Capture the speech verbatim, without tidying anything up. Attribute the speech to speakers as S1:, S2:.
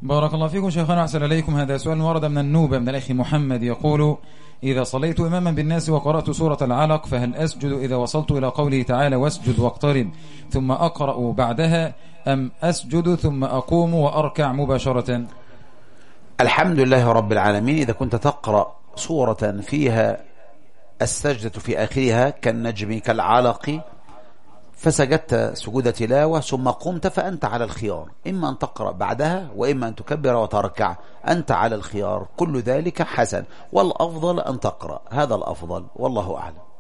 S1: بارك الله فيكم شيخنا، أحسن إليكم. هذا سؤال ورد من النوبة من الأخ محمد يقول: إذا صليت إماما بالناس وقرأت سورة العلق فهل أسجد إذا وصلت إلى قوله تعالى واسجد واقترب ثم أقرأ بعدها، أم أسجد ثم أقوم وأركع مباشرة؟
S2: الحمد لله رب العالمين. إذا كنت تقرأ سورة فيها السجدة في آخرها كالنجم كالعلق فسجدت سجود تلاوة ثم قمت، فأنت على الخيار، إما أن تقرأ بعدها وإما أن تكبر وتركع، أنت على الخيار، كل ذلك حسن، والأفضل أن تقرأ، هذا الأفضل، والله أعلم.